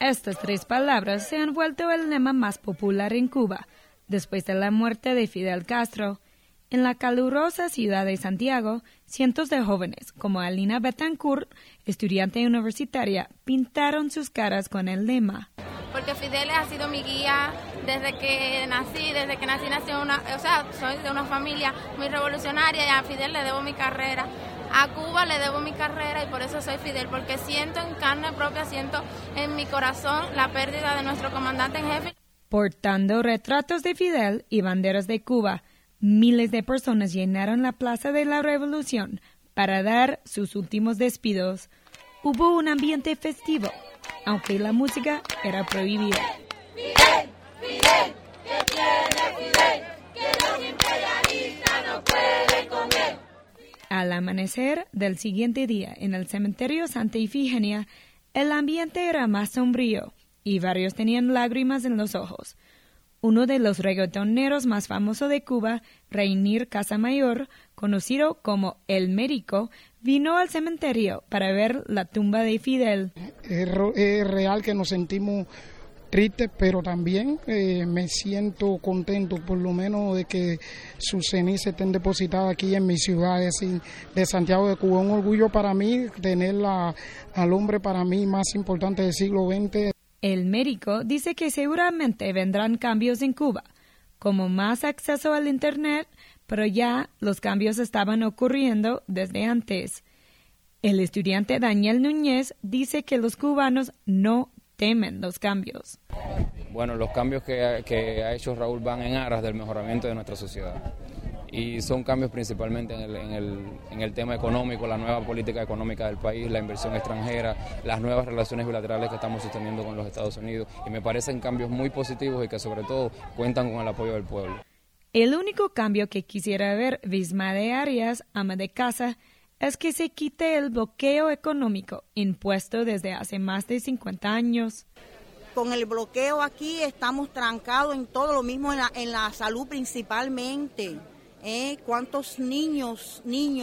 Estas 3 palabras se han vuelto el lema más popular en Cuba, después de la muerte de Fidel Castro. En la calurosa ciudad de Santiago, cientos de jóvenes, como Alina Betancourt, estudiante universitaria, pintaron sus caras con el lema. Porque Fidel ha sido mi guía desde que nací soy de una familia muy revolucionaria y a Fidel le debo mi carrera. A Cuba le debo mi carrera y por eso soy Fidel, porque siento en carne propia, siento en mi corazón la pérdida de nuestro comandante en jefe. Portando retratos de Fidel y banderas de Cuba, miles de personas llenaron la Plaza de la Revolución para dar sus últimos despidos. Hubo un ambiente festivo, aunque la música era prohibida. Fidel, Fidel, ¿qué tiene Fidel? Que los imperialistas no pueden con él. Al amanecer del siguiente día en el cementerio Santa Ifigenia, el ambiente era más sombrío y varios tenían lágrimas en los ojos. Uno de los reggaetoneros más famosos de Cuba, Reinier Casamayor, conocido como El Médico, vino al cementerio para ver la tumba de Fidel. Es real que nos sentimos tristes, pero también me siento contento por lo menos de que sus cenizas estén depositadas aquí en mi ciudad de Santiago de Cuba. Un orgullo para mí tener al hombre para mí más importante del siglo XX. El Médico dice que seguramente vendrán cambios en Cuba, como más acceso al Internet, pero ya los cambios estaban ocurriendo desde antes. El estudiante Daniel Núñez dice que los cubanos no temen los cambios. Bueno, los cambios que ha hecho Raúl van en aras del mejoramiento de nuestra sociedad. Y son cambios principalmente en el tema económico, la nueva política económica del país, la inversión extranjera, las nuevas relaciones bilaterales que estamos sosteniendo con los Estados Unidos. Y me parecen cambios muy positivos y que sobre todo cuentan con el apoyo del pueblo. El único cambio que quisiera ver Vismade Arias, ama de casa, es que se quite el bloqueo económico impuesto desde hace más de 50 años. Con el bloqueo aquí estamos trancados en todo, lo mismo en la salud principalmente. ¿Cuántos niños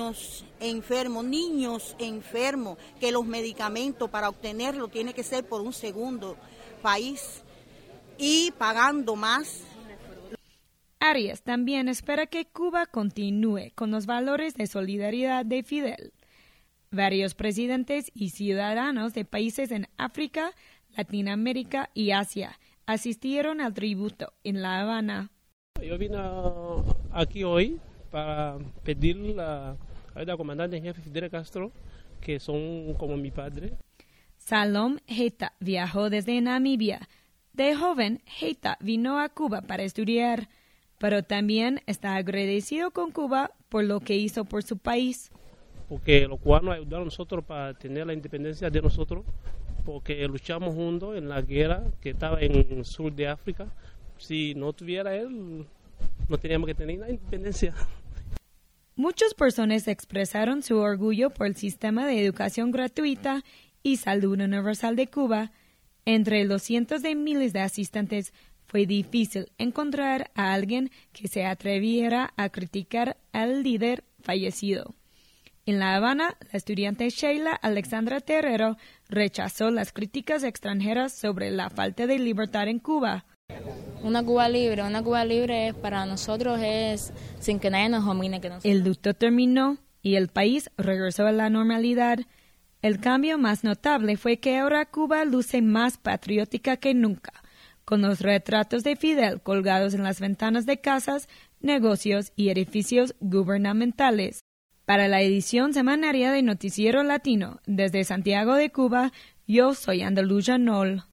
enfermos, que los medicamentos para obtenerlo tiene que ser por un segundo país y pagando más? Arias también espera que Cuba continúe con los valores de solidaridad de Fidel. Varios presidentes y ciudadanos de países en África, Latinoamérica y Asia asistieron al tributo en La Habana. Yo vine aquí hoy para pedir la ayuda al comandante en jefe Fidel Castro, que son como mi padre. Salom Heita viajó desde Namibia. De joven, Heita vino a Cuba para estudiar, pero también está agradecido con Cuba por lo que hizo por su país. Porque los cubanos ayudaron a nosotros para tener la independencia de nosotros, porque luchamos juntos en la guerra que estaba en el sur de África. Si no tuviera él, no teníamos que tener la independencia. Muchas personas expresaron su orgullo por el sistema de educación gratuita y salud universal de Cuba. Entre los cientos de miles de asistentes, fue difícil encontrar a alguien que se atreviera a criticar al líder fallecido. En La Habana, la estudiante Sheila Alexandra Terrero rechazó las críticas extranjeras sobre la falta de libertad en Cuba. Una Cuba libre para nosotros es sin que nadie nos domine. El luto terminó y el país regresó a la normalidad. El cambio más notable fue que ahora Cuba luce más patriótica que nunca, con los retratos de Fidel colgados en las ventanas de casas, negocios y edificios gubernamentales. Para la edición semanaria de Noticiero Latino, desde Santiago de Cuba, yo soy Andalusia Nol.